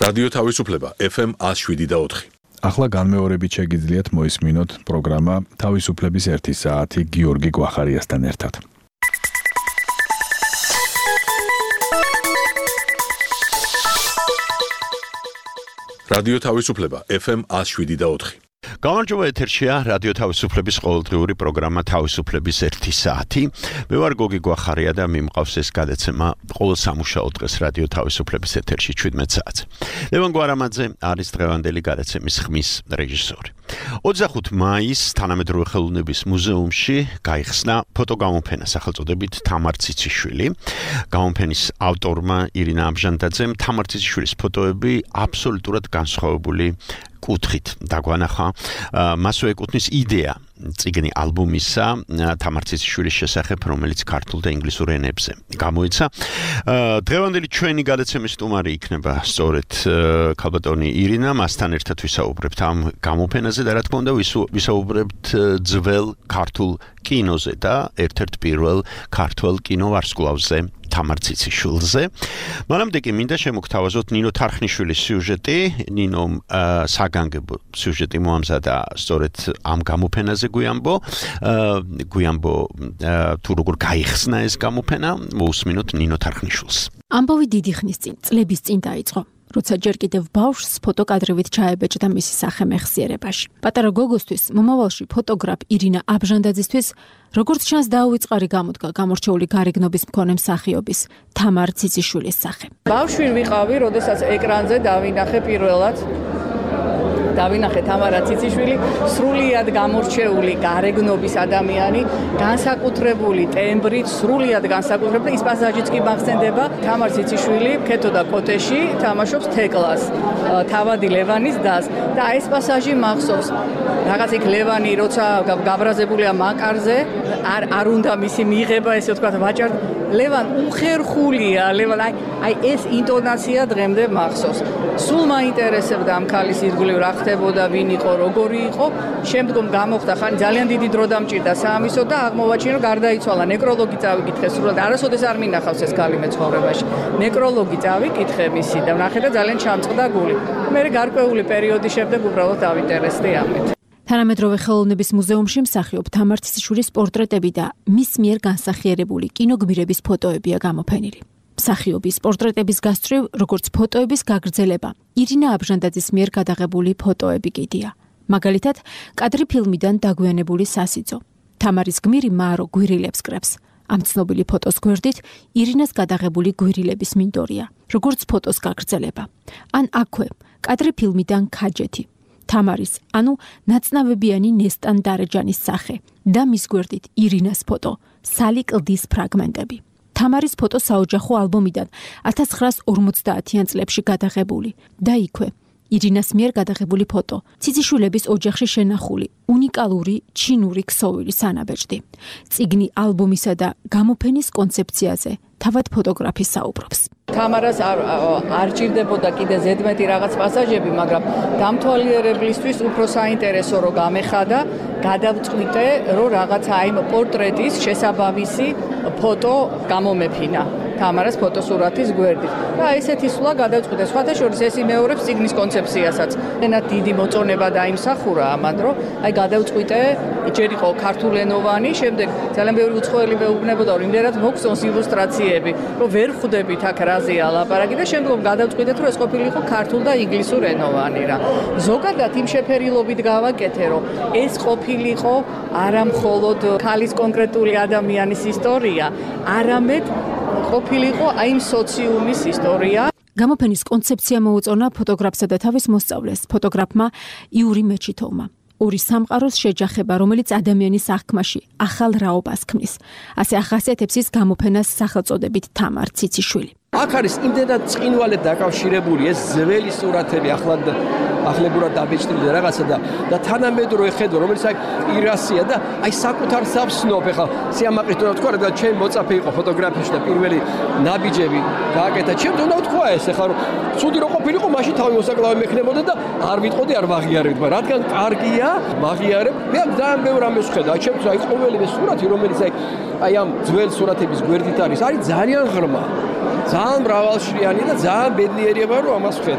რადიო თავისუფლება FM 107.4. ახლა განმეორებით შეგიძლიათ მოისმინოთ პროგრამა თავისუფლების 1 საათი გიორგი გვახარიასთან ერთად. რადიო თავისუფლება FM 107.4. გამარჯობა, ეთერშია რადიო თავისუფლების ყოველდღიური პროგრამა თავისუფლების 1 საათი. მე ვარ გოგი გვახარია და მიმყავს ეს გადაცემა ყოველ სამუშაო დღეს რადიო თავისუფლების ეთერში 17 საათზე. ლევან გვარამაძე არის დღევანდელი გადაცემის ხმის რეჟისორი. 25 მაისს თანამედროვე ხელოვნების მუზეუმში გაიხსნა ფოტოგამოფენა სახელწოდებით თამარ ციციშვილი. გამოფენის ავტორმა ირინა აბჟანდაძემ თამარ ციციშვილის ფოტოები აბსოლუტურად განსხვავებული კუთხით დაგვანახა. მასვე ეკუთვნის იდეა წიგნი ალბომისა თამარ ციციშვილის შესახებ, რომელიც ქართულ და ინგლისურ ენებზე გამოიცა. დღევანდელი ჩვენი გადაცემის სტუმარი იქნება სწორედ ქალბატონი ირინა, მასთან ერთად ვისაუბრებთ ამ გამოფენაზე და რა თქმა უნდა ვისაუბრებთ ძველ ქართულ კინოზე და ერთ-ერთ პირველ ქართულ კინოვარსკვლავზე თამარ ციციშვილზე. მანამდე კი მინდა შემოგთავაზოთ ნინო თარხნიშვილის სიუჟეტი. ნინომ საგანგებო სიუჟეტი მოამზადა სწორედ ამ გამოფენაზე გვიამბო თუ როგორ გაიხსნა ეს გამოფენა. მოусმინოთ ნინო თარხნიშვილს. ამბავი დიდი ხნის წინ, წლების წინ დაიწყო. როცა ჯერ კიდევ ბავშვს ფოტოკადრებით ჩაებეჭდა მისი სახე მეხსიერებაში. პატარა გოგოსთვის, მომავალში ფოტოგრაფ ირინა აბჟანდაძისთვის, როგორც ჩანს დაუვიწყარი გამოდგა გამორჩეული გარეგნობის მქონე მსახიობის თამარ ციციშვილის სახე. ბავშვი ვიყავი, როდესაც ეკრანზე დავინახე პირველად თამარა ციციშვილი, სრულიად გამორჩეული გარეგნობის ადამიანი, განსაკუთრებული ტემბრით, სრულიად განსაკუთრებული. ის პასაჟიც კი მახსენდება, თამარ ციციშვილი ქეთო და კოტეში თამაშობს თეკლას, თავადი ლევანის დას და ეს პასაჟი მახსოვს. რაღაც იქ ლევანი როცა გაბრაზებულია მაკარზე, არ უნდა მისი მიღება, ესე ვთქვათ, ვაჭარ ლევან უხერხულია, ლევან აი ეს ინტონაცია დღემდე მახსოვს. სულ მაინტერესებდა ამ ქალის ირგვლივ რა ხდებოდა, ვინ იყო, როგორი იყო. შემდგომ გამოხდა ხანი ძალიან დიდი დრო დამჭირდა საამისო და აღმოვაჩინა რომ გარდაიცვალა. ნეკროლოგი წავიკითხე სრულად. არასოდეს არ მინახავს ეს ქალი მე ცხოვრებაში. ნეკროლოგი წავიკითხე მისი და ვნახე და ძალიან ჩამწყდა გული. მე გარკვეული პერიოდის შემდეგ უბრალოდ დავინტერესდი ამით. თანამედროვე ხელოვნების მუზეუმში მსახიობ თამარ ციციშვილის პორტრეტები და მის მიერ განსახიერებული კინოგმირების ფოტოებია გამოფენილი. მსახიობის პორტრეტების გასწვრივ, როგორც ფოტოების გაგრძელება, ირინა აბჟანდაძის მიერ გადაღებული ფოტოები კიდია. მაგალითად, კადრი ფილმიდან დაგვიანებული სასიძო. თამარის გმირი მარო გვირილებს კრებს. ამ ცნობილი ფოტოს გვერდით ირინას გადაღებული გვირილების მინდორია, როგორც ფოტოს გაგრძელება. ან აქვე, კადრი ფილმიდან ქაჯეთი. თამარის, ანუ ნაცნავებიანი ნესტან დარეჯანის სახე და მის გვერდით ირინას ფოტო, სალი კლდის ფრაგმენტები. თამარის ფოტო საოჯახო ალბომიდან 1950-იან წლებში გადაღებული და იქვე ირინას მიერ გადაღებული ფოტო, ციციშვილების ოჯახში შენახული უნიკალური ჩინური ქსოვილის ანაბეჭდი. წიგნი ალბომისა და გამოფენის კონცეფციაზე თავად ფოტოგრაფი საუბრობს. თამარას არ ჭირდებოდა კიდე ზედმეტი რაღაც პასაჟები, მაგრამ დამთვალიერებლისთვის უფრო საინტერესო რო გამეხადა, გადავწყვიტე, რომ რაღაცა იმ პორტრეტის შესაბამისი ფოტო გამომეფინა. თამარას ფოტოსურათის გვერდით. და ესეთი სულა გადავწყვიტე. სხვათა შორის ეს იმეორებს წიგნის კონცეფციასაც. ენად დიდი მოწონება დაიმსახურა ამან, რომ აი გადავწყვიტე, ჯერ იყო ქართულენოვანი, შემდეგ ძალიან ბევრი უცხოელი მეუბნებოდა, რომ იმდენად მოგწონს ილუსტრაციები, რომ ვერ ხვდებით აქ რაზეა ლაპარაკი და შემდგომ გადავწყვიტეთ, რომ ეს ყოფილიყო ქართულ და ინგლისურენოვანი რა. ზოგადად იმ შეფერილობით გავაკეთე, რომ ეს ყოფილიყო არა მხოლოდ ქალის კონკრეტული ადამიანის ისტორია, არამედ ყოფილიყო აი იმ სოციუმის ისტორია. გამოფენის კონცეფცია მოუწონა ფოტოგრაფსა და თავის მოსწავლეს, ფოტოგრაფმა იური მეჩითოვმა. ორი სამყაროს შეჯახება, რომელიც ადამიანის აღქმაში ახალ რაობას ქმნის. ასე ახასიათებს ის გამოფენას სახელწოდებით თამარ ციციშვილი. აქ არის იმდენად წინვალედ დაკავშირებული ეს ძველი სურათები ახლებურად დაბეჭდილი და რაღაცა და თანამედროვე ხედვა, რომელიც აი პირასია და აი საკუთარ სავსნობ, ეხლა სიამაყის თქო, რადგან ჩემი მოწაფე იყო ფოტოგრაფიაში და პირველი ნაბიჯები გააკეთა. ჩემ უნდა თქვა ეს, ეხლა რომ ცუდი რო ყოფილიყო, მაშინ თავი მოსაკლავი მექნებოდა და არ ვიტყოდი, არ ვაღიარებდი, მაგრამ რადგან კარგია, ვაღიარებ. მე ძალიან ბევრ ამას ვხედავ. აი ჩემთვის აი ყოველივე სურათი, რომელიც აი ამ ძველ სურათების გვერდით არის ძალიან ღრმა. ძალიან მრავალშრიანი და ძალიან ბედნიერია, რომ ამას ვხედავ.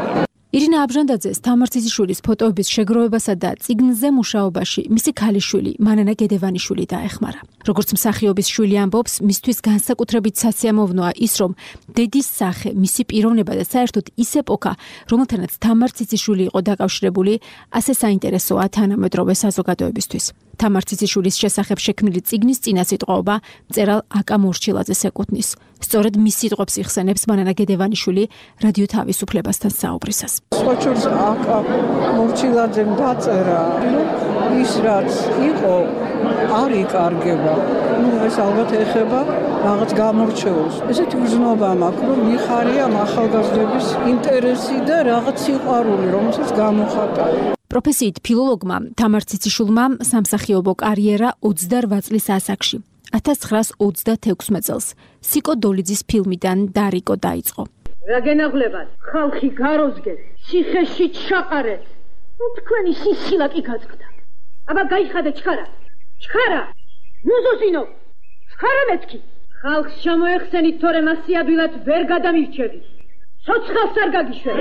ირინა აბჟანდაძეს თამარ ციციშვილის ფოტოების შეგროვებასა და წიგნზე მუშაობაში მისი ქალიშვილი მანანა გედევანიშვილი დაეხმარა. როგორც მსახიობის შვილი ამბობს, მისთვის განსაკუთრებით სასიამოვნოა ის, რომ დედის სახე, მისი პიროვნება და საერთოდ ის ეპოქა, რომელთანაც თამარ ციციშვილი იყო დაკავშირებული, ასე საინტერესოა თანამედროვე საზოგადოებისთვის. თამარ ციციშვილის შესახებ შექმნილი წიგნის წინასიტყვაობა მწერალ აკა მორჩილაძეს ეკუთვნის. სწორედ მის სიტყვებს იხსენებს მანანა გედევანიშვილი რადიო თავისუფლებასთან საუბრისას. სხვაჩურს აკა მორჩილაძემ დაწერა, რომ ის რაც იყო არ იკარგება. ეს ალბათ ეხება რაღაც გამორჩეულს. ესეთი გრძნობა მაქვს, რომ მიხარია ახალგაზრდების ინტერესი და რაღაც სიყვარული, რომელსაც გამოხატავ. პროფესიით ფილოლოგმა თამარ ციციშვილმა სამსახიობო კარიერა 28 წლის ასაკში 1926 წელს სიკო დოლიძის ფილმიდან დარიკო დაიწყო. რა გენაღლებათ, ხალხი გაროზგეს, ციხეში ჩაყარეთ. თქვენი სისხლა კი გაწყდა. აბა გაიხადე ჩქარა. ჩქარა. მუზოზინო. ჩქარა მეთქი. ხალხს შემოეხსენით, თორემ ასიადვილად ვერ გადამირჩევით. ცოცხალს არ გაგიშვენ.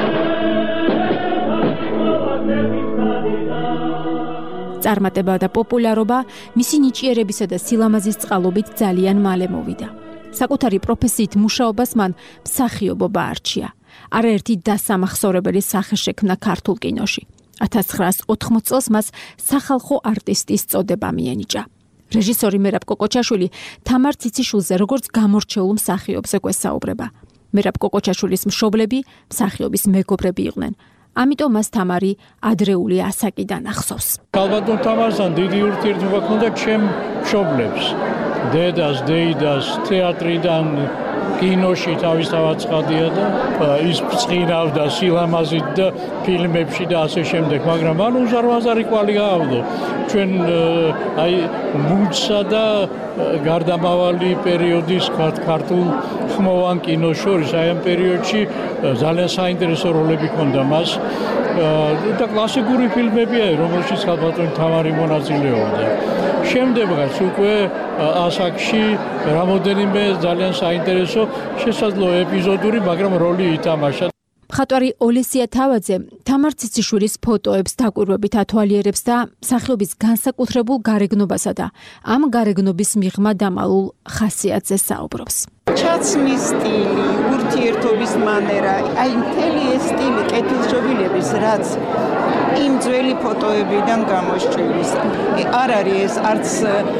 წარმატება და პოპულარობა მისი ნიჭიერებისა და სილამაზის წყალობით ძალიან მალე მოვიდა. საკუთარი პროფესიით მუშაობას მან მსახიობობა არჩია. არაერთი დასამახსოვრებელი სახე შექმნა ქართულ კინოში. 1980 წელს მას სახალხო არტისტის წოდება მიენიჭა. რეჟისორი მერაბ კოკოჩაშვილი თამარ ციციშვილზე როგორც გამორჩეულ მსახიობზე გვესაუბრება. მერაბ კოკოჩაშვილის მშობლები მსახიობის მეგობრები იყვნენ. ამიტომ მას თამარი ადრეული ასაკიდან ახსოვს. ალბათ თამართან დიდი ურთიერთობა ჰქონდა ჩემ მშობლებს. დედას, დეიდას თეატრიდან კინოში თავისთავად ცხადია და ის წინავდა სილამაზით და ფილმებში და ასე შემდეგ, მაგრამ ანუ უზარმაზარი კვალი გააღვდო. ჩვენ აი მუნცსა და გარდამავალი პერიოდის ქართულ ხმოვან კინოს შორის აი ამ პერიოდში ძალიან საინტერესო როლები ჰქონდა მას და კლასიკური ფილმებია, რომელშიც ალბათ თამარი მონაწილეობდა. შემდეგაც უკვე ასაკში რამოდენიმე ძალიან საინტერესო შესაძლო ეპიზოდური, მაგრამ როლი ითამაშა. მხატვარი ოლესია თავაძე თამარ ციციშვილის ფოტოებს დაკვირვებით ათვალიერებს და მსახიობის განსაკუთრებულ გარეგნობასა და ამ გარეგნობის მიღმა დამალულ ხასიათზე საუბრობს. ჩაცმის სტილი, ურთიერთობის მანერა, აი მთელი ეს სტილი კეთილშობილების, რაც იმ ძველი ფოტოებიდან გამოსჭრილის. არ არის ეს არც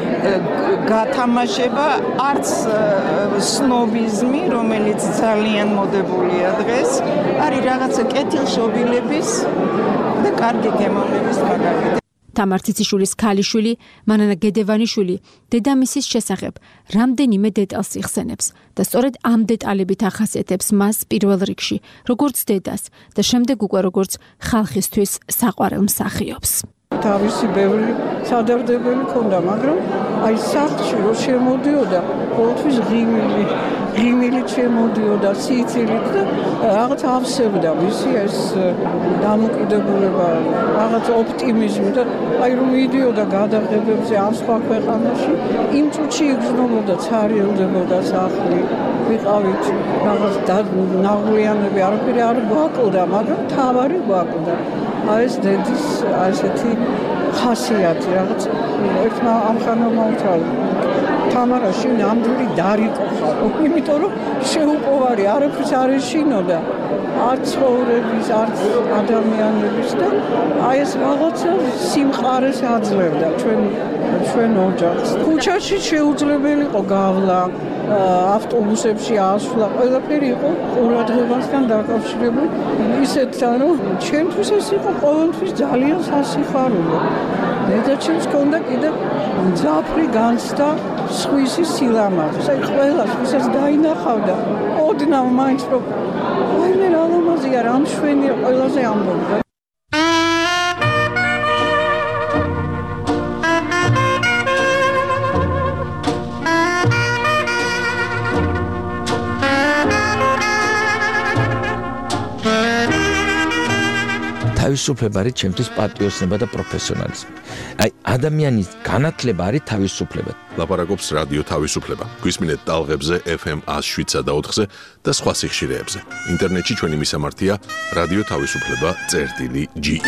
გათამაშება, არც სნობიზმი, რომელიც ძალიან მოდებულია დღეს, არის რაღაცა კეთილშობილების და კარგი გემოვნების მაგალითი. თამარ ციციშვილის ქალიშვილი მანანა გედევანიშვილი დედამისის შესახებ რამდენიმე დეტალს იხსენებს და სწორედ ამ დეტალებით ახასიათებს მას პირველ რიგში როგორც დედას და შემდეგ უკვე როგორც ხალხისთვის საყვარელ მსახიობს. თავისი ბევრი სადარდებელი ჰქონდა, მაგრამ აი სახლში რო შემოდიოდა, ყოველთვის ღიმილი შემოდიოდა სიცილით და რაღაც ავსებდა მისი ეს დამოკიდებულება, რაღაც ოპტიმიზმი და აი რომ მიდიოდა გადაღებებზე ამ სხვა ქვეყანაში, იმ წუთში იგრძნობოდა, ცარიელდებოდა სახლი, ვიყავით რაღაც ნაღვლიანები, არაფერი არ გვაკლდა, მაგრამ თავარი გვაკლდა. აი ეს დედის ასეთი ხასიათი, რაღაც ერთმა ამხანმა უთვალე. თამარაში ნამდვილი დარიკო ხარო, იმიტომ რომ შეუპოვარი არაფერს არ ეშინოდა. არც ცხოვრების, არც ადამიანების და აი ეს რაღაცა სიმყარეს აძლევდა ჩვენ ოჯახს. ქუჩაში შეუძლებელი იყო გავლა, ავტობუსებში ასვლა, ყველაფერი იყო ყურადღებასთან დაკავშირებული. ისეთ რომ ჩემთვის ეს იყო ყოველთვის ძალიან სასიხარულო. დედაჩემს ჰქონდა კიდე მძაფრი განცდა სხვისი სილამაზის. აი ყველას, ვისაც დაინახავდა, ოდნავ მაინც რომ ვაიმე რა ლამაზია, რა მშვენია, ყველაზე ამბობდა. თავისუფლება არის ჩემთვის პატრიოტიზმი და პროფესიონალიზმი. აი, ადამიანის განათლება არის თავისუფლება. ლაპარაკობს რადიო თავისუფლება. გვისმინეთ ტალღებზე FM 107 და 4-ზე და სხვა სიხშირეებზე. ინტერნეტში ჩვენი მისამართია რადიო თავისუფლება.ge.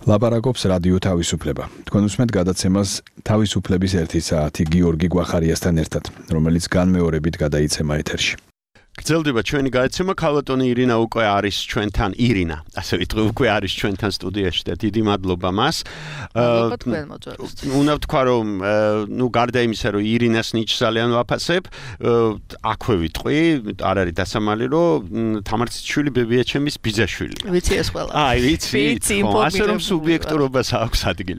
ლაპარაკობს რადიო თავისუფლება. თქვენ უსმენთ გადაცემას თავისუფლების 1 საათი გიორგი გვახარიასთან ერთად, რომელიც განმეორებით გადაიცემა ეთერში. გრძელდება ჩვენი გადაცემა. ქალბატონი ირინა უკვე არის ჩვენთან. ირინა, ასე ვიტყვი, უკვე არის ჩვენთან სტუდიაში და დიდი მადლობა მას. უნდა ვთქვა, რომ გარდა იმისა, რომ ირინას ნიჭს ძალიან ვაფასებ, აქვე ვიტყვი, არ არის დასამალი, რომ თამარციშვილი ბებიაჩემის ბიძაშვილი. ვიცი ეს ყველა. ვიცი, ასე რომ სუბიექტურობას აქვს ადგილი.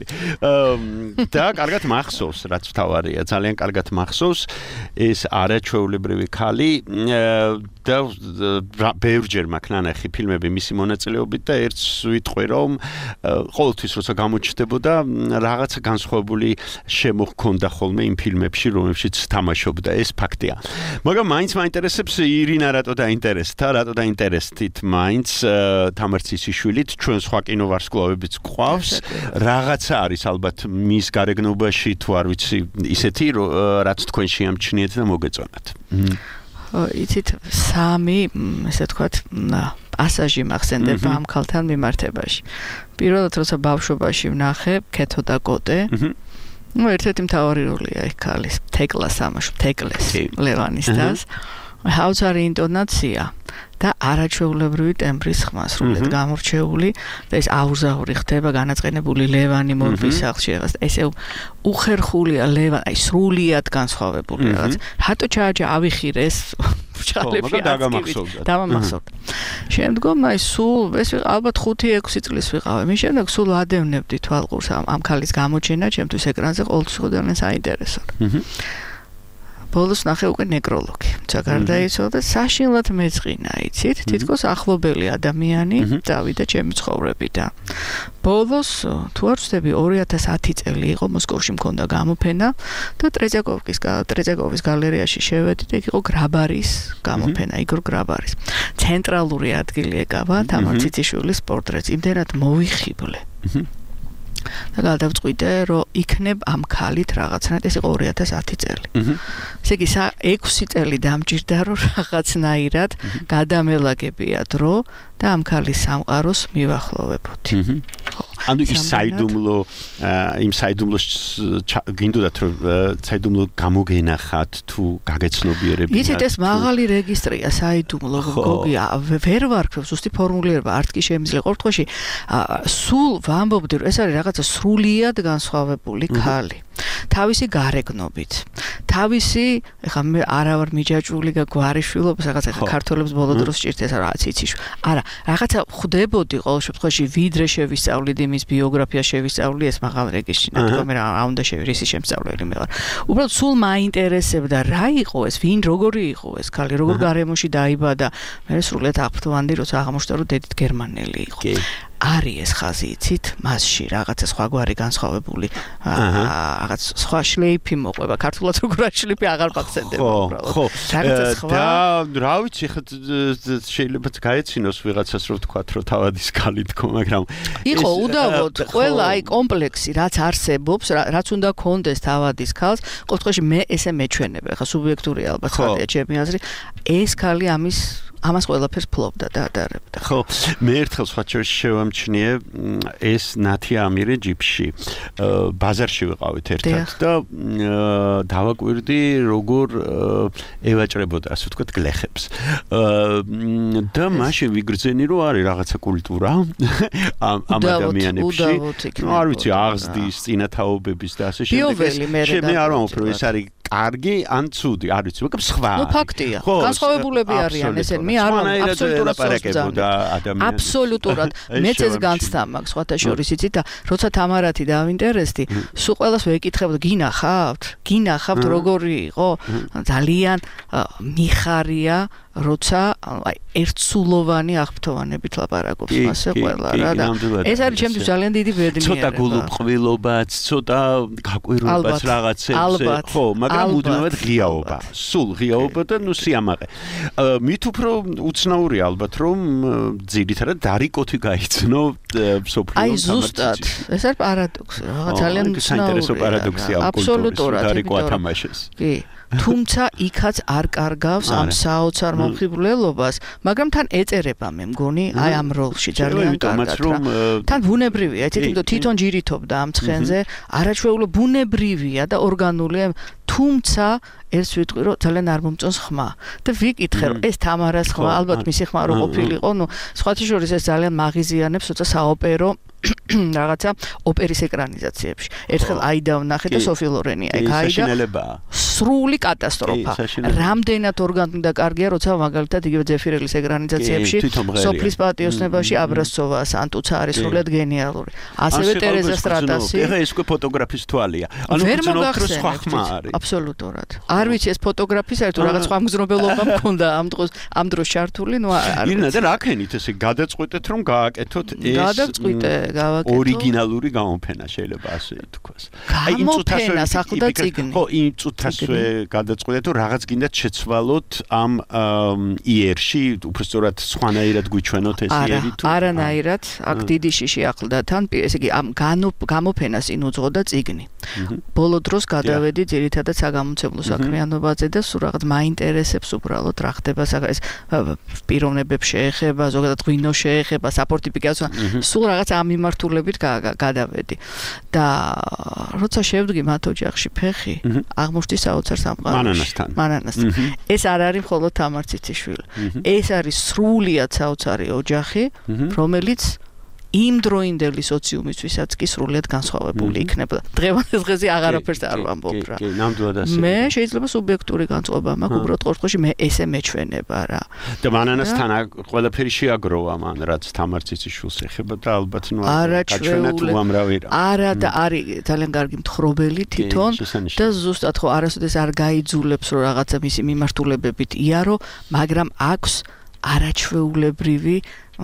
და კარგად მახსოვს, რაც თავარია, ძალიან კარგად მახსოვს ეს არაჩვეულებრივი ქალი და ბევრჯერ მაქვს ნანახი ფილმები მისი მონაწილეობით და ერთს ვიტყვი, რომ ყოველთვის როცა გამოჩნდებოდა რაღაცა განსხვავებული შემოჰქონდა ხოლმე იმ ფილმებში, რომლებშიც თამაშობდა, ეს ფაქტია. მაგრამ მაინც მაინტერესებს ირინა რატო დაინტერესდით მაინც თამარცისიშვილით, ჩვენ სხვა კინოვარსკვლავებიც გვყავს, რაღაცა არის ალბათ მის გარეგნობაში თუ არ ვიცი ისეთი, რაც თქვენ შეამჩნიეთ და მოგეწონათ. იცით, 3 ესე ვთქვათ, პასაჟი მახსენდება ამ ქალთან მიმართებაში. პირველად, როცა ბავშვობაში ვნახე ქეთო და კოტე, ერთ-ერთი მთავარი როლია ეს ქალის, თეკლას ამაშობ, თეკლეს, ლევანის დას. ჰაუცარი ინტონაცია და არაჩვეულებრივი ტემბრის ხმა სრულად გამორჩეული და ეს აურზაური ხდება განაწყენებული ლევანი მორბის სახლში რაღაც ესე უხერხულია ლევანი, აი სრულად განსხვავებული რაღაც. რატო ჩააჯა ავიხირეს ბრჭყალები დამამახსოვდა. შემდგომ აი სულ ეს ალბათ 5-6 წლის ვიყავი. მის შემდეგ სულ ადევნებდი თვალყურს ამ ქალის გამოჩენა ჩემთვის ეკრანზე ყოველთვის ძალიან საინტერესოა. ბოლოს ნახე უკვე ნეკროლოგი. გარდაიცვალა და საშინლად მეწყინა, იცით, თითქოს ახლობელი ადამიანი წავიდა ჩემი ცხოვრებიდან. ბოლოს თუ არ ვცდები 2010 წელი იყო მოსკოვში მქონდა გამოფენა და ტრეძიაკოვის გალერეაში შევედი და იქ იყო გრაბარის გამოფენა, იგორ გრაბარის. ცენტრალური ადგილი ეკავა თამარციციშვილის პორტრეტს. იმდენად მოვიხიბლე. და გადავწყვიტე, რომ იქნებ ამ ქალით რაღაცნაირად, ეს იყო 2010 წელი. ესე იგი 6 წელი დამჭირდა, რომ რაღაცნაირად გადამელაგებია დრო და ამ ქალის სამყაროს მივახლოვებოდი. ანუ ის საიდუმლოს გინდოდათ რომ საიდუმლო გამოგენახათ თუ გაგეცნობიერებინათ. იცით, ეს მაღალი რეგისტრია საიდუმლო გოგი, ვერ ვარქვევ ზუსტი ფორმულირება, არც კი შემიძლია. ყოველ შემთხვევაში სულ ვამბობდი, რომ ეს არის რაღაცა სრულიად განსხვავებული ქალი. თავისი გარეგნობით, თავისი, ეხლა მე არა ვარ მიჯაჭვული და გვარიშვილობს, რაღაცა ქართველებს ბოლო დროს ჭირდეს რაღაც იციშ. არა, რაღაცა ხვდებოდი ყოველ შემთხვევაში, ვიდრე შევისწავლიდი მის ბიოგრაფია შევისწავლი ეს მაღალ რეგისტრში, ნატო მე რა უნდა შევირისი შემსწავლელი მე ვარ. უბრალოდ სულ მაინტერესებდა რა იყო ეს, ვინ როგორი იყო ეს ქალი, როგორ გარემოში დაიბადა. მე სრულიად აღფრთოვანდი, როცა აღმოჩნდა, რომ დედით გერმანელი იყო. არის ეს ხაზი, იცით, მასში რაღაცა სხვაგვარი განსხვავებული რაღაც სხვა შლეიფი მოყვება, ქართულად როგორ შლეიფი აღარ მახსენდება უბრალოდ. ხო, და რა ვიცი, ხა შეიძლება გაეცინოს ვიღაცას რომ თქვათ, რომ თავადის ქალი თქო, მაგრამ იყო უდავოდ ყველა აი კომპლექსი, რაც არსებობს, რაც უნდა კონდეს თავადის ქალს, ყოველ შემთხვევაში მე ესე მეჩვენებ, ხა სუბიექტურია ალბათ ხალხი ჩემი აზრით, ეს ქალი ამას ყველაფერს ფლობდა და ადარებდა. ხო, მე ერთხელ სხვა შევამჩნიე ეს ნათია ამირე ჯიპში. ბაზარში ვიყავით ერთად და დავაკვირდი როგორ ევაჭრებოდა, ასე ვთქვათ, გლეხებს. და მაშინ ვიგრძენი, რომ არის რაღაცა კულტურა ამ ადამიანებში. არ ვიცი, აღზრდის, წინათაობების და ასე შემდეგ. მე არ ვამბობ, რომ ეს არის კარგი ან ცუდი, არ ვიცი, მაგრამ სხვა. ნუ ფაქტია. განსხვავებულები არიან ესენი, მე არ ვამბობ აბსოლუტურად. აბსოლუტურად. მეც ეს განცდა მაქვს, სხვათა შორის იცით და როცა თამარათი დავინტერესდი, სულ ყველას ვეკითხებოდი, გინახავთ როგორი იყო? ძალიან მიხარია, როცა აი ერთსულოვანი აღფრთოვანებით ლაპარაკობს მასე ყველა რა და ეს არის ჩემთვის ძალიან დიდი ბედნიერება. ცოტა გულუბრყვილობაც, ცოტა გაკვირვებაც რაღაცებზე, ხო, მაგრამ მუდმივად ღიაობა. სულ ღიაობა და ნუ სიამაყე. მით უფრო უცნაური ალბათ რომ ძირითადად დარიკოთი გაიცნო სოფლიო აი ზუსტად ეს არის პარადოქსი, რაღაც ძალიან საინტერესო პარადოქსია ამ კულტურის დარიკო ათამაშეს. კი თუმცა იქაც არ კარგავს ამ საოცარ მომხიბვლელობას, მაგრამ თან ეწერება მე მგონი აი ამ როლში ძალიან კარგად რა. თან ბუნებრივია, თითქოს თვითონ ჯირითობდა ამ ცხენზე, არაჩვეულო ბუნებრივია და ორგანულია, თუმცა ეს ვიტყვი რომ ძალიან არ მომწონს ხმა. და ვიკითხე რომ ეს თამარას ხმა, ალბათ მისი ხმა რო ყოფილიყო, ნუ სხვათა შორის ეს ძალიან მაღიზიანებს, თორსა საოპერო რაღაცა ოპერის ეკრანიზაციებში. ერთხელ აიდა ვნახე და სოფი ლორენი აი გაიდა. სრული კატასტროფა. რამდენად ორგანული და კარგია, როცა მაგალითად იგივე ზეფირელის ეკრანიზაციებში, სოფლის პატიოსნებაში აბრასცოვა, სანტუცა არის სრულად გენიალური. ასევე ტერეზა სტრატასი. ეხა ეს უკვე ფოტოგრაფის თვალია. ანუ გძნობრო სხვა ხმა არის. აბსოლუტურად. არ ვიცი ეს ფოტოგრაფის საერთოდ რაღაც სხვა მგზნობელობა მქონდა ამ დროს ჩართული, ნუ არ. ინა და რა ქენით ესე გადაწყვეტეთ რომ გააკეთოთ ეს გადაწყვიტე გავაკეთო. ორიგინალური გამოფენა შეიძლება ასე ითქვას. აი იმ წუთას ახლდა წიგნი. ხო, იმ წუთასვე გადაწყვეტეთ რომ რაღაც გინდათ შეცვალოთ ამ იერში, უბრალოდ სხვანაირად გვიჩვენოთ ეს იერი თუ არანაირად, აქ დიდი შიში ახლდა თან, ესე იგი ამ გამოფენას წინ უძღოდა წიგნი. ბოლო დროს გადავედი ძირითადად საგამომცემლო საქმიანობაზე და სულ რაღაც მაინტერესებს უბრალოდ რა ხდება ეს პიროვნებებს შეეხება, ზოგადად ღვინოს შეეხება, საფორტიფიკაციო, სულ რაღაც ამ მიმართულებით გადავედი. და როცა შევდგი მათ ოჯახში ფეხი, აღმოჩნდი საოცარ სამყაროში. მანანასთან. ეს არ არის მხოლოდ თამარ ციციშვილი. ეს არის სრულიად საოცარი ოჯახი, რომელიც იმ დროინდელი სოციუმისთვისაც კი სრულიად განსხვავებული იქნება. დღევანდელ დღეზე აღარაფერს არ ვამბობ რა. კი, ნამდვილად ასე. მე შეიძლება სუბიექტური განწყობა მაქვს, უბრალოდ ყოველთვის მე ესე მეჩვენება რა. და მანანასთან ყველაფერი შეაგროვა მან, რაც თამარ ციციშვილს ეხება და ალბათ ნუ გაჩვენეთ უამრავი რა. არა და არის ძალიან კარგი მთხრობელი თვითონ და ზუსტად ხო არასოდეს არ გაიძულებს რომ რაღაცა მისი მიმართულებებით იარო, მაგრამ აქვს არაჩვეულებრივი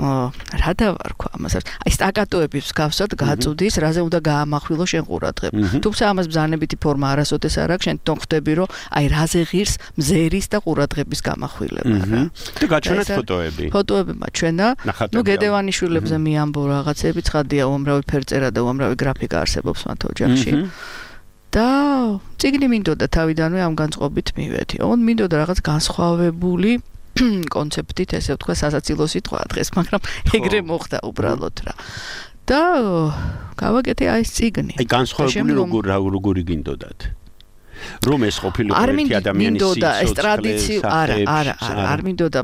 რა დავარქვა ამას აი სტაკატოების გავსად გაწუდის რაზე უნდა გაამახვილო შენ ყურადღება თუმცა ამას ბზანებითი ფორმა არასოდეს არ აქვს შენ თვითონ ხვდები რომ აი რაზე ღირს მზერის და ყურადღების გამახვილება რა და გაჩვენეთ ფოტოები მაჩვენა ნუ გედევანიშვილებზე მიამბო რაღაცები ცხადია უამრავი ფერწერა და უამრავი გრაფიკა არსებობს მათ ოჯახში და წიგნი მინდოდა თავიდანვე ამ განწყობით მივედი ოღონდ მინდოდა რაღაც განსხვავებული კონცეპტით ესე ვთქვა სასაცილო სიტყვა დღეს მაგრამ ეგრე მოხდა უბრალოდ რა და გავაკეთე აი ეს წიგნი აი განსხვავებული როგორი გინდოდათ რომ ეს ყოფილიყო ერთი ადამიანის ეს ტრადიციულ არ მინდოდა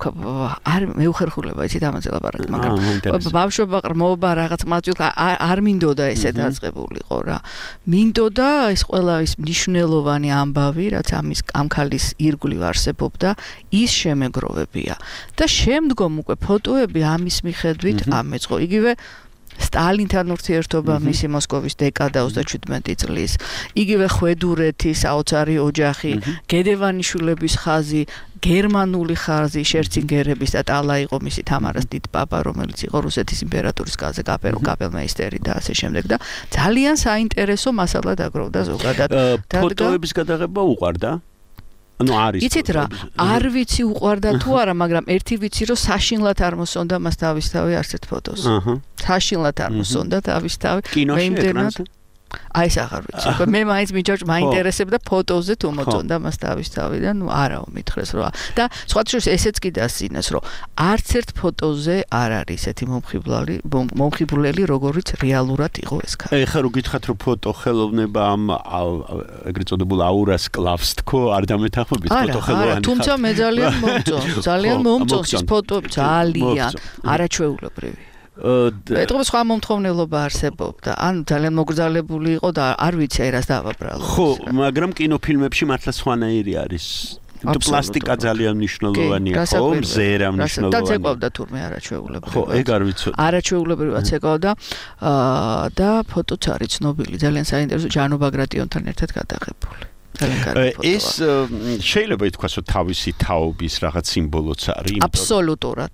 არ მეუხერხულება იცით ამაზე ლაპარაკი მაგრამ ბავშვობა ყრმობა რაღაც მაწვილ არ მინდოდა ესე დაწყებულიყო რა მინდოდა ეს ყველა ის მნიშვნელოვანი ამბავი რაც ამ ქალის ირგვლივ არსებობდა ის შემეგროვებია და შემდგომ უკვე ფოტოები ამის მიხედვით ამეწყო იგივე სტალინთან ურთიერთობა მისი მოსკოვის დეკადა 37 წლის იგივე ხვედურეთის საოცარი ოჯახი გედევანიშვილების ხაზი გერმანული ხაზი შერცინგერების და ტალა იყო მისი თამარას დიდ პაპა რომელიც იყო რუსეთის იმპერატორის კარზე კაპელმეისტერი და ასე შემდეგ და ძალიან საინტერესო მასალა დაგროვდა ზოგადად ფოტოების გადაღება უყვარდა ну არის იცით რა არ ვიცი უყვარდა თუ არა მაგრამ ერთი ვიცი რომ საშინლად არ მოსონდა მას თავისთავი არცერთ ფოტოს საშინლად არ მოსონდა თავისთავი კინოში აი ეს აღარ ვიცი მე მაინც მაინტერესებდა ფოტოზე თუ მოწონდა მას თავისთავი და ну არაო მითხრეს რომ და სხვა შორის ესეც კი დასინეს რომ არცერთ ფოტოზე არ არის ესეთი მომხიბვლელი როგორიც რეალურად იყო ეს ქალი ეხლა რო გითხრათ რომ ფოტო ხელოვნება ამ ეგრეთ წოდებულ აურას კლავს თქო არ დამეთანხმებით ფოტო ხელოვანი თუმცა მე ძალიან მომწონს ის ფოტოები ძალიან არაჩვეულებრივი ეტყობა სხვა მომთხოვნელობა არსებობდა ან ძალიან მოგრძალებული იყო და არ ვიცი აი რას დავაბრალო ხო მაგრამ კინოფილმებში მართლა სხვანაირი არის თუ პლასტიკა ძალიან მნიშვნელოვანია ხო მზერა მნიშვნელოვანია და ცეკვავდა თურმე არაჩვეულებრივად ხო ეგ არ ვიცოდი არაჩვეულებრივად ცეკვავდა და ფოტოც არის ცნობილი ძალიან საინტერესო ჯანო ბაგრატიონთან ერთად გადაღებული ეს შეიძლება ითქვას რომ თავისი თაობის რაღაც სიმბოლოც არის აბსოლუტურად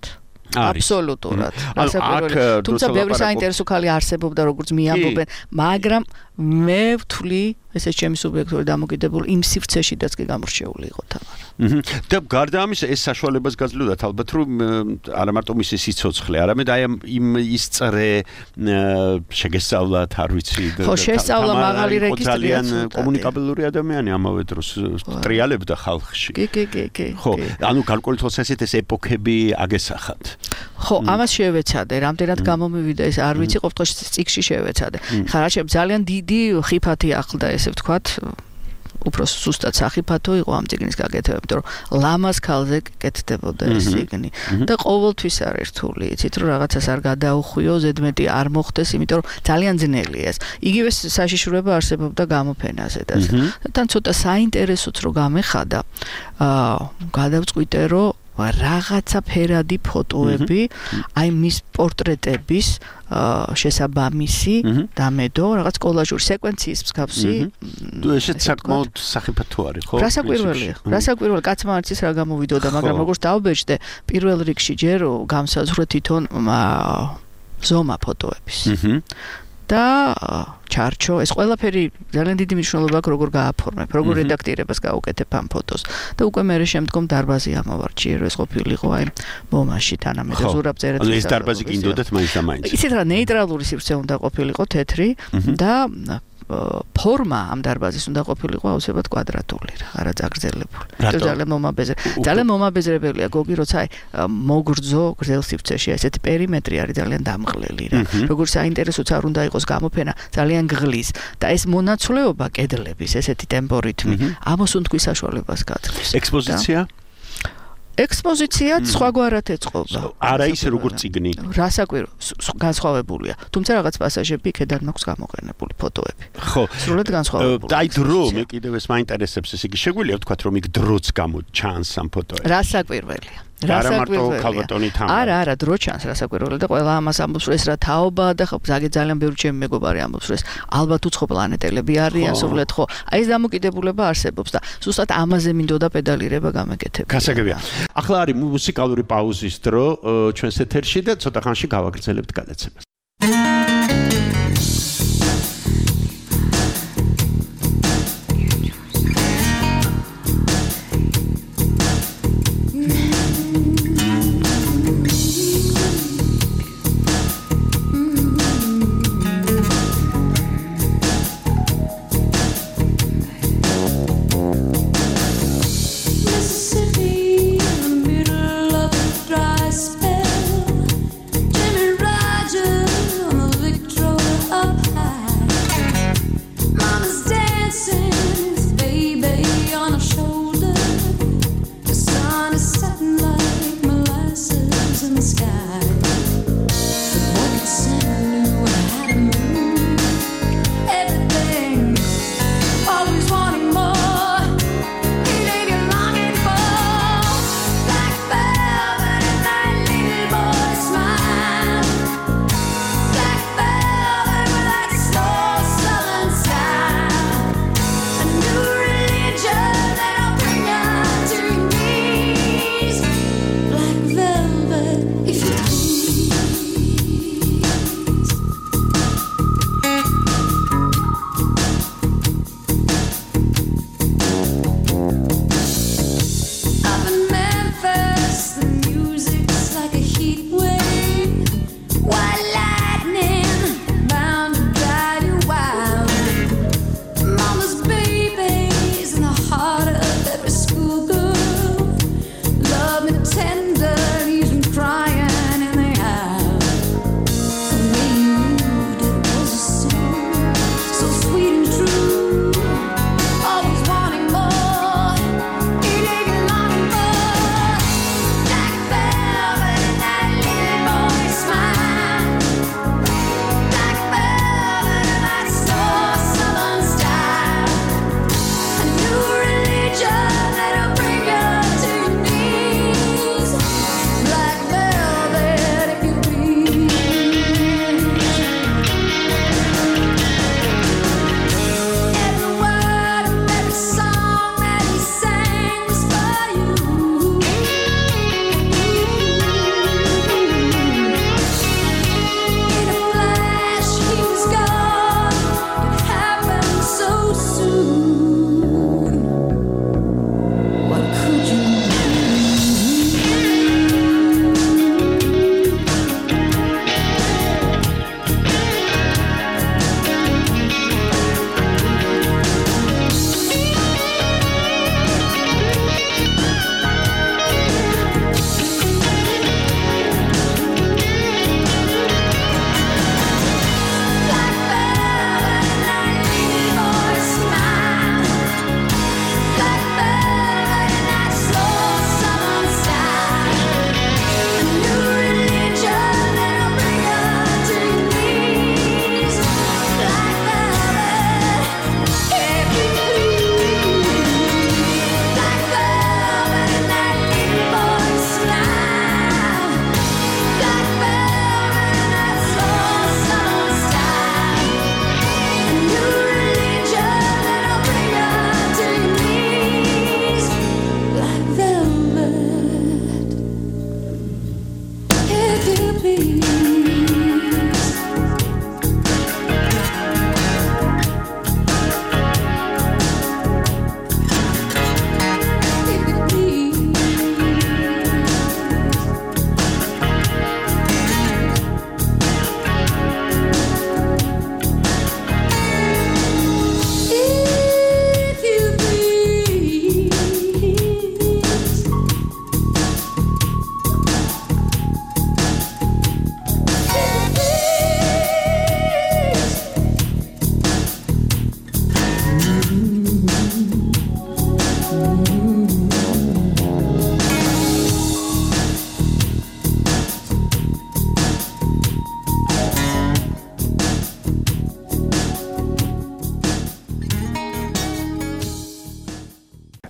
აბსოლუტურად. თუმცა ბევრი საინტერესო ხალი არსებობდა, როგორც მიამბობენ, მაგრამ მე ვთვლი, ესე ჩემი სუბიექტური დამოკიდებული იმ სივრცეშიდაც კი გამორჩეული იყო თამარა. და გარდა ამისა ეს საშუალებას გაძლევდათ ალბათ რომ არა მარტო მისი სიცოცხლე, არამედ აი იმ ის წრე შეგესწავლათ, არ ვიცი. ხო, შესწავლა მაღალი რეგისტრია. კომუნიკაბელური ადამიანი ამავე დროს ტრიალებდა ხალხში. კი. ხო, ანუ გარკვეული თვალსაზრისით ეს ეპოქები აგესახათ. ხო, ამას შევეცადე, რამდენად გამომივიდა ეს არ ვიცი, ყოველთვის წიგში შევეცადე. ხარა შევ ძალიან დიდი ხიფათი ახლდა ესე ვთქვათ. უფრო სუსტად სახიფათო იყო ამ წიგნის გაკეთება, იმიტომ რომ ლამაზ ქალზე კეთდებოდა ეს წიგნი და ყოველთვის არ ერთული. იცით რომ რაღაცას არ გადაუხვიო, ზედმეტი არ მოხდეს, იმიტომ რომ ძალიან ძნელია ეს. იგივე საშიშროება არსებობდა გამოფენაზე და თან ცოტა საინტერესოც რო გამეხადა, გადავწყვიტე რომ რაღაცა ფერადი ფოტოები, აი მის პორტრეტების შესაბამისი დამედო, რაღაც კოლაჟური სეკვენციის მსგავსი. თუ ესეც საკმაოდ სახიფათო არის, ხო? რასაკვირველი კაცმა არც ის რა გამოვიდოდა, მაგრამ როგორც დავბეჭდე, პირველ რიგში ჯერ გამსაზღვრე თვითონ ზომა ფოტოების. და ჩარჩო, ეს ყველაფერი ძალიან დიდი მნიშვნელობა აქვს, როგორ გააფორმებ, როგორ რედაქტირებას გაუკეთებ ამ ფოტოს. და უკვე მე შემდგომ დარბაზი ამოვარჩიე, რომ ეს ყოფილიყო აი მომაში თანამედროვე ზურაბ-წერეთლის. ანუ ეს დარბაზი გინდოდათ მაინც და მაინც. ისეთ რა ნეიტრალური სივრცე უნდა ყოფილიყო, თეთრი და ფორმა ამ დარბაზის უნდა ყოფილიყო აუცილებლად კვადრატული რა, არა წაგრძელებული. ძალიან მომაბეზრებელია გოგი, როცა აი მოგრძო გრძელ სივრცეში ესეთი პერიმეტრი არის ძალიან დამღლელი რა. როგორც საინტერესოც არ უნდა იყოს გამოფენა, ძალიან გღლის და ეს მონაცვლეობა კედლების ესეთი ტემპორიტმი ამოსუნთქვის საშუალებას გაძლევს. ექსპოზიციაც სხვაგვარად ეწყობა. არა ისე როგორც წიგნი. რასაკვირო, განსხვავებულია. თუმცა რაღაც პასაჟები ქედან მაქვს გამოყენებული ფოტოები. ხო. სრულად განსხვავებული. აი დრო მე კიდევ ეს მაინტერესებს, ესე იგი შეგვიძლია ვთქვათ რომ იქ დროც გამოჩანს ამ ფოტოებში. რასაკვირველია. არა, დრო ჩანს რასაკვირველია და ყველა ამას ამბობს რომ ეს რა თაობაა და ხო ძალიან ბევრი ჩემი მეგობარი ამბობს რომ ეს ალბათ უცხო პლანეტელები არიან სულეთ ხო. აი ეს დამოკიდებულება არსებობს და ზუსტად ამაზე მინდოდა პედალირება გამეკეთებინა. გასაგებია. ახლა არის მუსიკალური პაუზის დრო ჩვენს ეთერში და ცოტა ხანში გავაგრძელებთ გადაცემას. Jimmy Rogers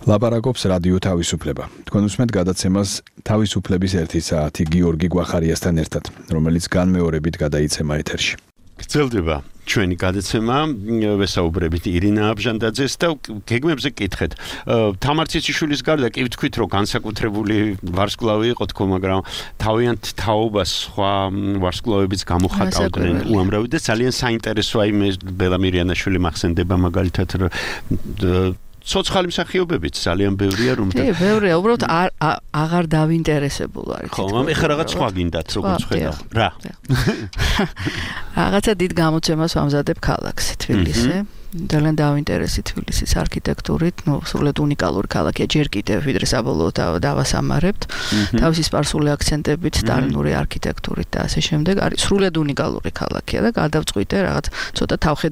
ლაპარაკობს რადიო თავისუფლება. თქვენ უსმენთ გადაცემას თავისუფლების 1 საათი გიორგი გვახარიასთან ერთად, რომელიც განმეორებით გადაიცემა ეთერში. გრძელდება ჩვენი გადაცემა, ვესაუბრებით ირინა აბჟანდაძეს და გეგმებზე კითხეთ. თამარ ციციშვილის გარდა კი ვთქვით, რომ განსაკუთრებული ვარსკვლავი იყო თქო, მაგრამ თავიანთ თაობას სხვა ვარსკვლავებიც გამოხატავდნენ უამრავი და ძალიან საინტერესოა მე ბელა მირიანაშვილი მახსენდება მაგალითად ცოცხალი მსახიობებიც ძალიან ბევრია რომ და ბევრია უბრალოდ აღარ დავინტერესებულ არის ხო ეხლა რაღაც სხვა გინდათ როგორც ხედავ რა რაღაცა დიდ გამოცემას ვამზადებ ქალაქში თბილისში ძალიან დავინტერესი თბილისის არქიტექტურით სრულიად უნიკალური ქალაქია ჯერ კიდევ ვიდრე საბოლოოდ დავასამარებთ თავისი სპარსული აქცენტებით სტალინური არქიტექტურით და ასე შემდეგ არის სრულიად უნიკალური ქალაქია და გადავწყვიტე რაღაც ცოტა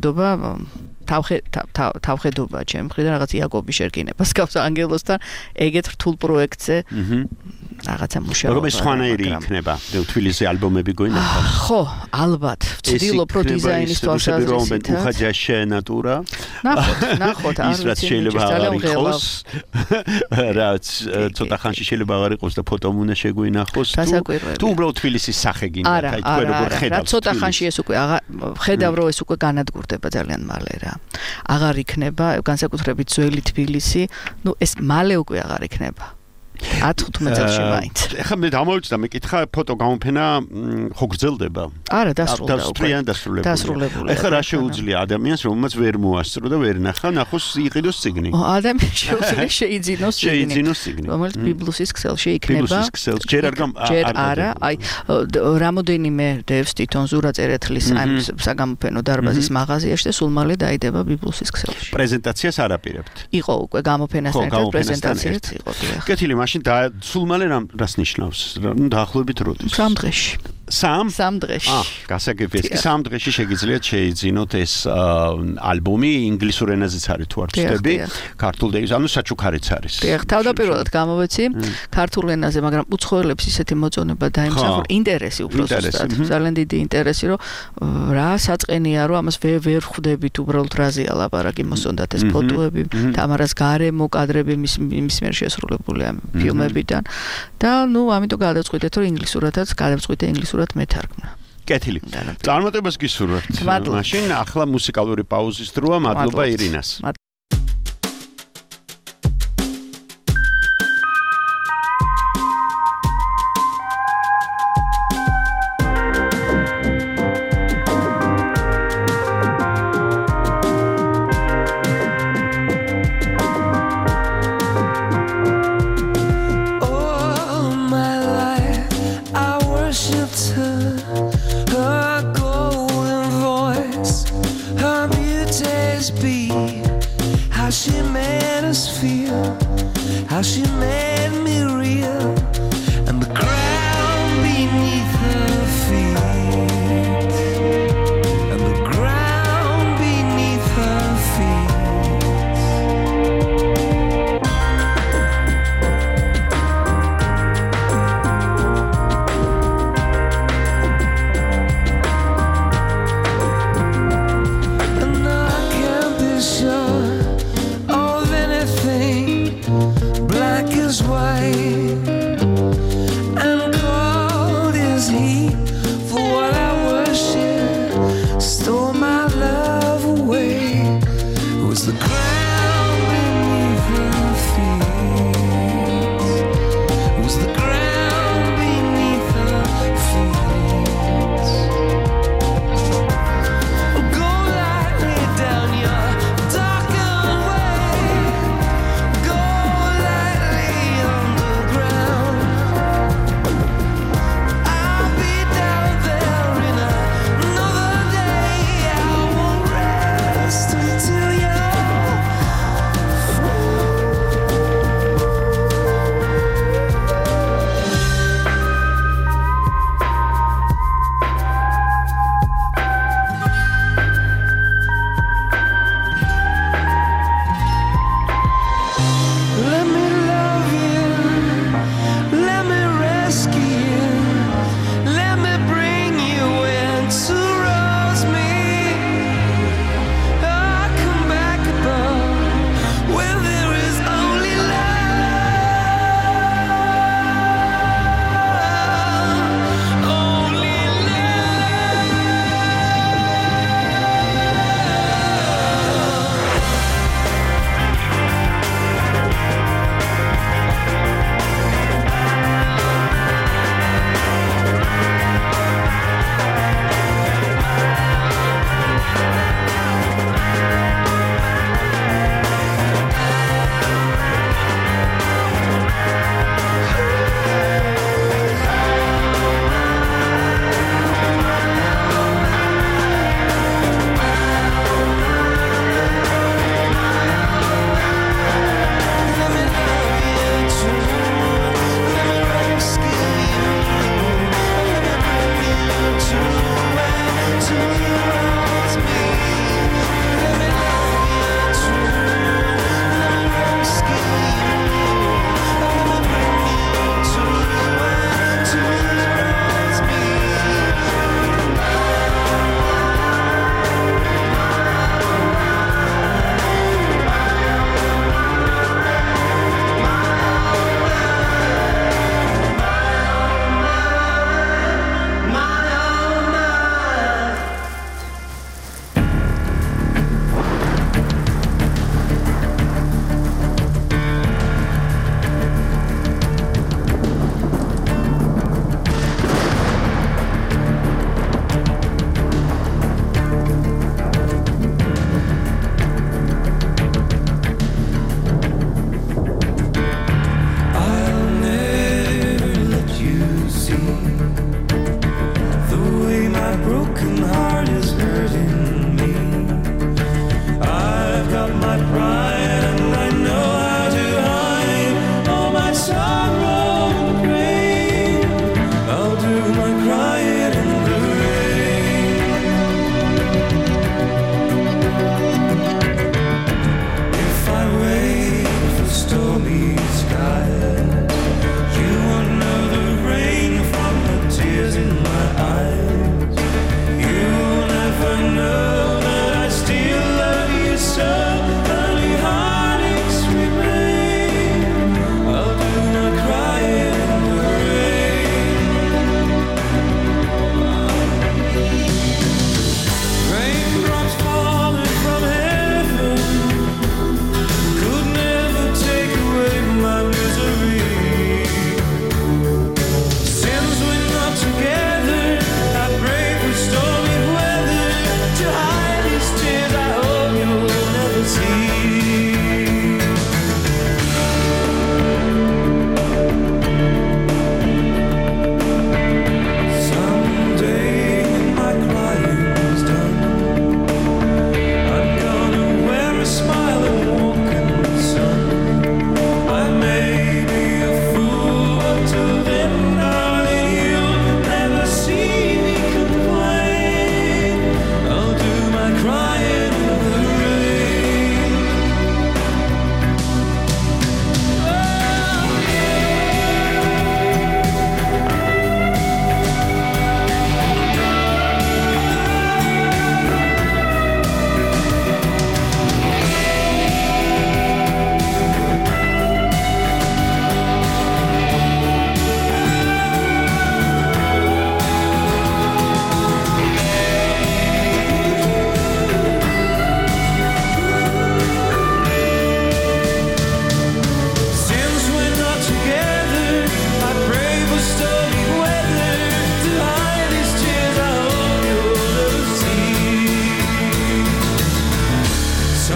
თავხედობა ჩემ მხრიდან რაღაც იაკობის შერკინებას გავს ანგელოსთან ეგეთ რთულ პროექტზე რაღაცა მუშაობა რომ ეს სხვანაირი იქნება თბილისის ალბომები გვინახავს ხო ალბათ ვცდილობ რომ დიზაინის თვალსაზრისით უხაჯაშე ნატურა ნახოთ ის რაც შეიძლება აღარ იყოს რაც ცოტა ხანში შეიძლება აღარ იყოს და ფოტომ უნდა შეგვინახოს თუ უბრალოდ თბილისის სახე გინდათ აი თქვენ როგორ ხედავთ ცოტა ხანში ეს უკვე ხედავ რომ ეს უკვე განადგურდება ძალიან მალე რა აღარ იქნება განსაკუთრებით ძველი თბილისი ეს მალე უკვე აღარ იქნება 10-15 წელში მაინც. ეხლა მე დამოვიწყდა მეკითხა ფოტო გამოფენა ხო გრძელდება? არა, დასრულებულია. ეხლა რა შეუძლია ადამიანს, რომელმაც ვერ მოასწრო და ვერ ნახოს იყიდოს წიგნი? ადამიანს შეუძლია შეიძინოს წიგნი. რომელიც ბიბლუსის ქსელში იქნება. ბიბლუსის ქსელში ჯერ არა, აი რამოდენიმე დევს თვითონ ზურა წერეთლის აი საგამოფენო დარბაზის მაღაზიაში და სულ მალე დაიდება ბიბლუსის ქსელში. პრეზენტაციას არ აპირებთ? იყო უკვე გამოფენასთან ერთად პრეზენტაციაც იყო. კეთილი მაშინ სულ მალე რას ნიშნავს? დაახლოებით როდის? 3 დღეში. 3 დღეში. გასაგები ეს 3 დღეში შეგიძლიათ შეიძინოთ ეს ალბომი ინგლისურ ენაზეც არის თუ არ ვცდები, ქართულ და ანუ საჩუქარიც არის. დიახ, თავდაპირველად გამოვეცი ქართულ ენაზე, მაგრამ უცხოელებს ისეთი მოწონება დაიმსახურა, ინტერესი უფრო ზუსტად. ძალიან დიდი ინტერესი, რომ რა საწყენია, რომ ამას ვერ ხვდებით უბრალოდ რაზეა ლაპარაკი, მოსონდათ ეს ფოტოები, თამარას გარემო კადრები მის მიერ შესრულებულია ფილმებიდან და ამიტომ გადავწყვიტეთ, რომ ინგლისურადაც გადავწყვიტე ინგლისურად მეთარგმნა. კეთილი. წარმატებას გისურვებთ. მაშინ ახლა მუსიკალური პაუზის დროა. მადლობა ირინას. How she made me real and the ground beneath her feet and the ground beneath her feet and I can't be sure of anything black as white and cold as heat for what I worship stole my love away it was the ground beneath her feet it was the ground beneath her feet go lightly down your dark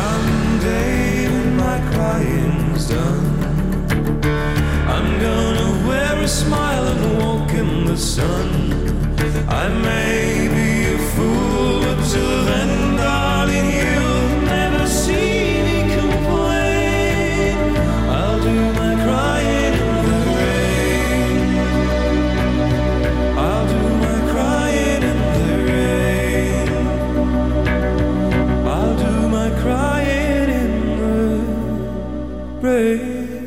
someday when my crying's done, I'm gonna wear a smile and walk in the sun. I may be a fool, but till then, darling, you'll never see me complain. I'll do my crying in the rain. I'll do my crying in the rain. I'll do my crying in the rain.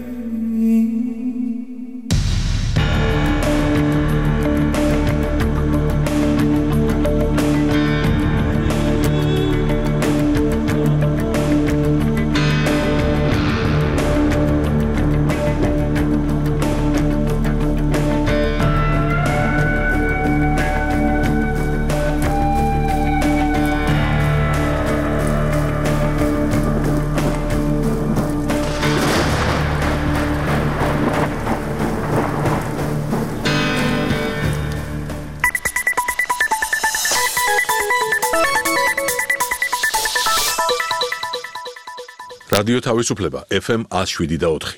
რადიო თავისუფლება FM 107.4.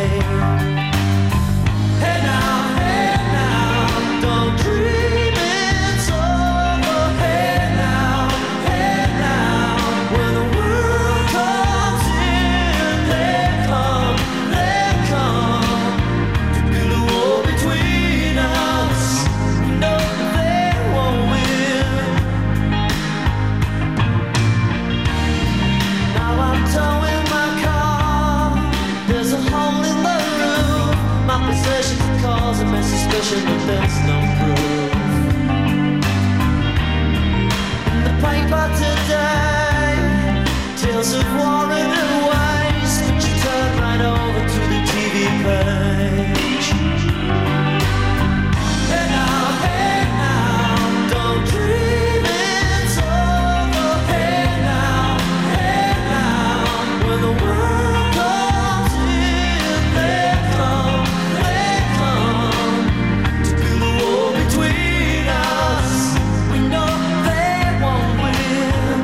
Hey now, don't dream it's over. Hey now, when the world comes in, they come to build a wall between us. No, they won't win. Now I'm towing my car. There's a hole in the roof. My possessions cause a mess suspicion, but there's no proof. In the paper today, tales of war and waste. But you turn right over to the TV page. Hey now, don't dream it's over. Hey now, when the world comes in, they come to build a wall between us. We know they won't win.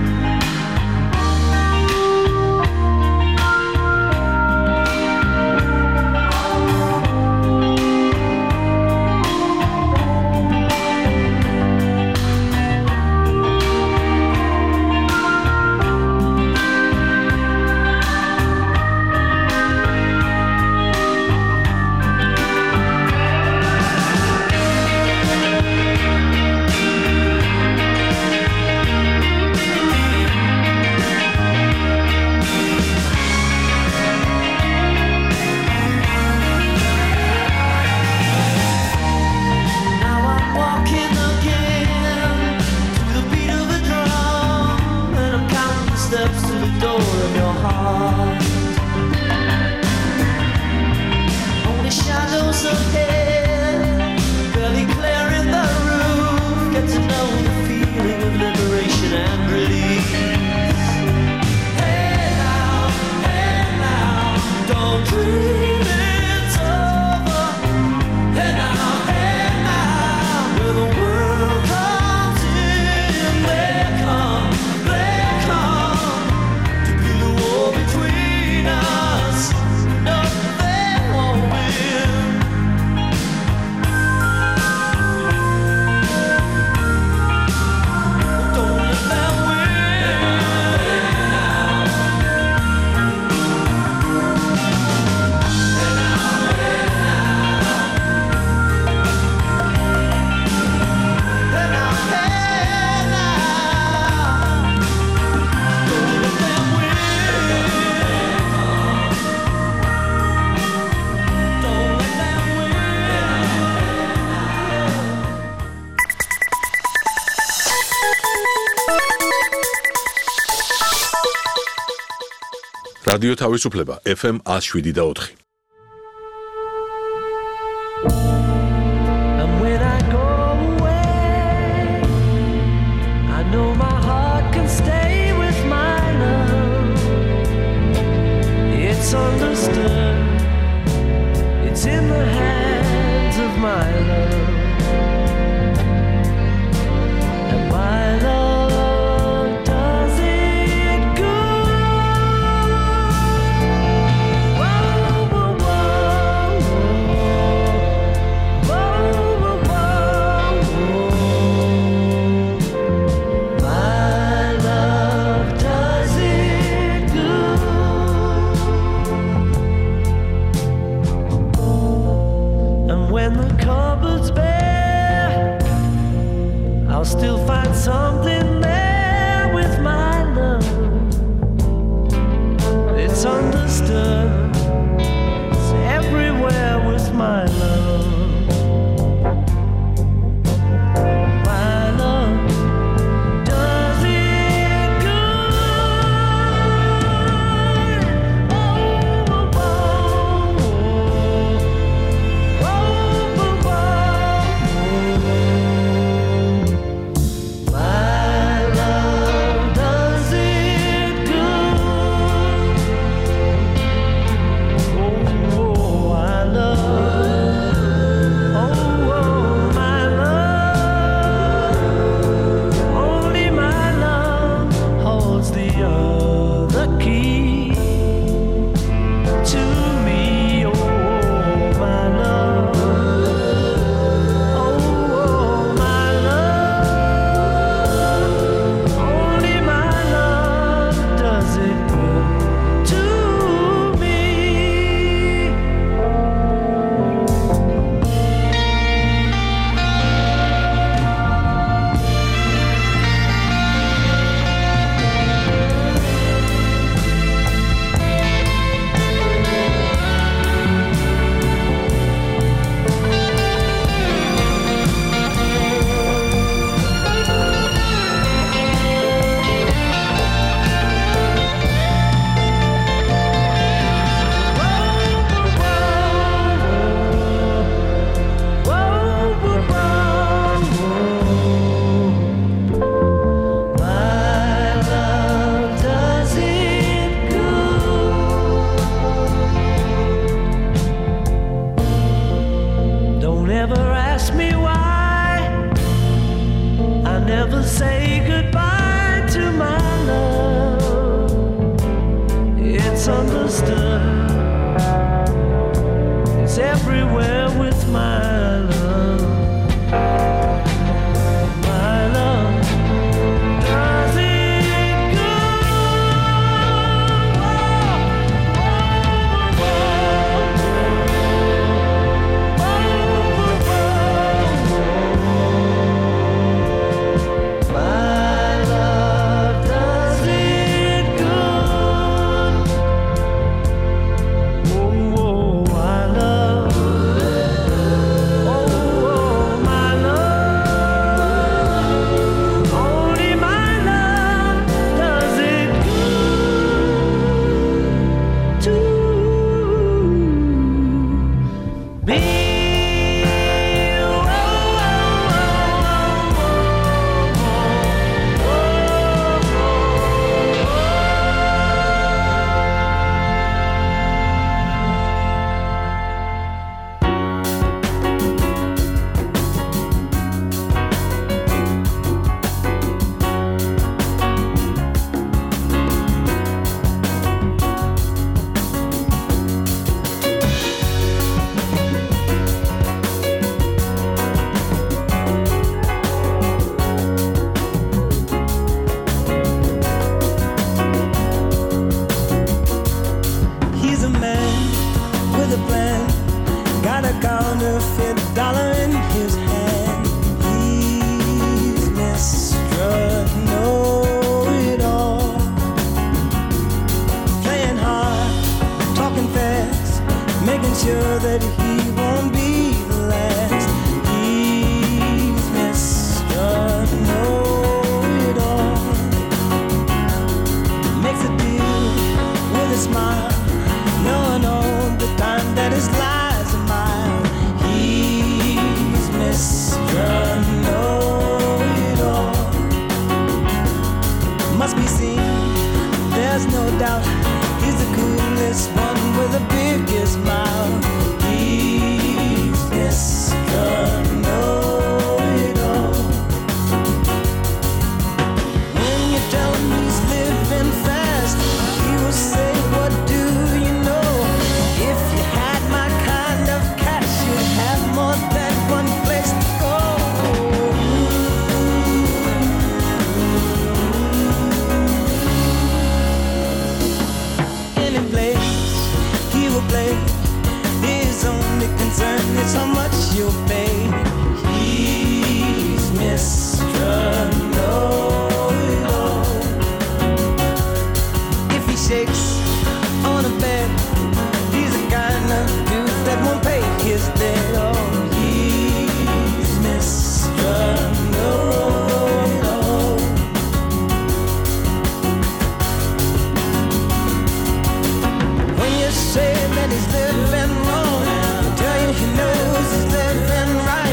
Now I'm walking again to the beat of a drum, and I'm counting the steps to the door of your heart. Only shadows ahead, barely clearing the roof. Get to know the feeling of liberation and release. Hey now, don't dream it's over. Hey now, when the world comes in, they come to build a wall between us. No, they won't win. Don't let them რადიო თავისუფლება FM 107.4. And when I go away, I know my heart can stay with my love. It's understood, it's in the hands of my love. And my love does it good. Whoa, whoa, whoa, whoa, whoa, whoa. My love does it good. And when the cupboard's bare, I'll still find something there with my love. It's understood, it's everywhere with my love. My love does it good. Oh, oh, oh, oh, oh, oh. My love does it good. Say that he's living wrong, I tell you he knows he's living right.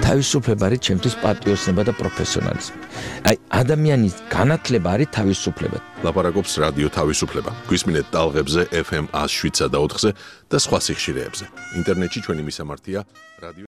თავისუფლება არის ჩემთვის პატრიოტიზმი და პროფესიონალიზმი. აი ადამიანის განათლება არის თავისუფლება. ლაპარაკობს რადიო თავისუფლება. გვისმინეთ ტალღებზე FM 107 და 4-ზე და სხვა სიხშირეებზე. ინტერნეტში ჩვენი მისამართია რადიო